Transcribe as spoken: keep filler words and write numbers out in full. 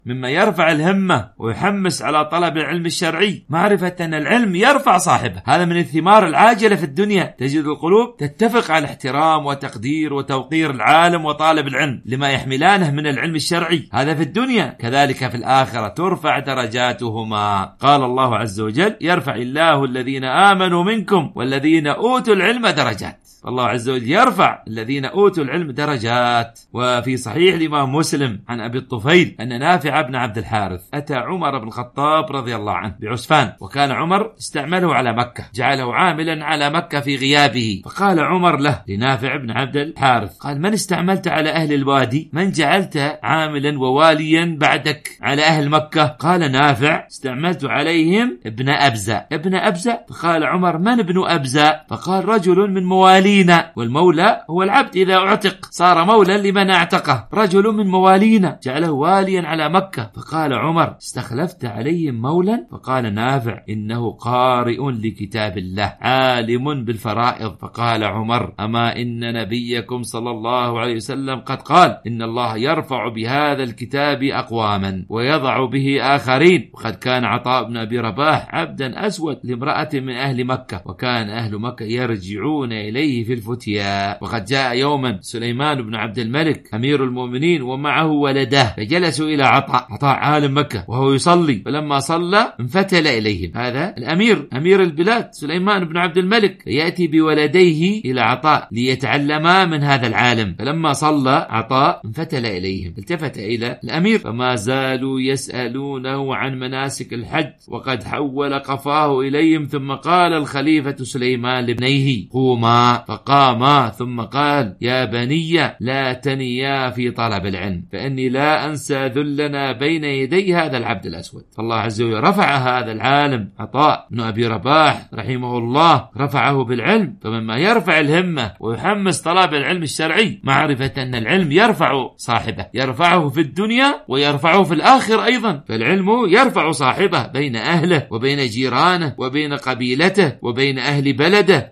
مما يرفع الهمة ويحمس على طلب العلم الشرعي معرفة أن العلم يرفع صاحبه. هذا من الثمار العاجلة في الدنيا. تجد القلوب تتفق على احترام وتقدير وتوقير العالم وطالب العلم لما يحملانه من العلم الشرعي، هذا في الدنيا. كذلك في الآخرة ترفع درجاتهما. قال الله عز وجل: يرفع الله الذين آمنوا منكم والذين أوتوا العلم درجات. الله عز وجل يرفع الذين أوتوا العلم درجات. وفي صحيح الإمام مسلم عن أبي الطفيل أن نافع بن عبد الحارث أتى عمر بن الخطاب رضي الله عنه بعسفان، وكان عمر استعمله على مكة، جعله عاملا على مكة في غيابه. فقال عمر له لنافع بن عبد الحارث، قال: من استعملت على أهل الوادي؟ من جعلت عاملا وواليا بعدك على أهل مكة؟ قال نافع: استعملت عليهم ابن أبزة. ابن أبزة؟ فقال عمر: من ابن أبزة؟ فقال: رجل من موالي، والمولى هو العبد إذا اعتق صار مولا لمن اعتقه، رجل من موالينا، جعله واليا على مكة. فقال عمر: استخلفت عليهم مولا؟ فقال نافع: إنه قارئ لكتاب الله عالم بالفرائض. فقال عمر: أما إن نبيكم صلى الله عليه وسلم قد قال: إن الله يرفع بهذا الكتاب أقواما ويضع به آخرين. وقد كان عطاء بن أبي رباح عبدا أسود لامرأة من أهل مكة، وكان أهل مكة يرجعون إليه في الفتيا. وقد جاء يوما سليمان بن عبد الملك أمير المؤمنين ومعه ولده، فجلسوا إلى عطاء عطاء عالم مكة وهو يصلي، فلما صلى انفتل إليهم. هذا الأمير أمير البلاد سليمان بن عبد الملك، يأتي بولديه إلى عطاء ليتعلما من هذا العالم. فلما صلى عطاء انفتل إليهم، التفت إلى الأمير، فما زالوا يسألونه عن مناسك الحج، وقد حول قفاه إليهم. ثم قال الخليفة سليمان لابنيه: قوما. فقاما، ثم قال: يا بني لا تنيا في طلب العلم، فإني لا أنسى ذلنا بين يدي هذا العبد الأسود. فالله عز وجل رفع هذا العالم عطاء بن أبي رباح رحمه الله، رفعه بالعلم. فمما يرفع الهمة ويحمس طلب العلم الشرعي معرفة أن العلم يرفع صاحبه، يرفعه في الدنيا ويرفعه في الآخر أيضا. فالعلم يرفع صاحبه بين أهله وبين جيرانه وبين قبيلته وبين أهل بلده.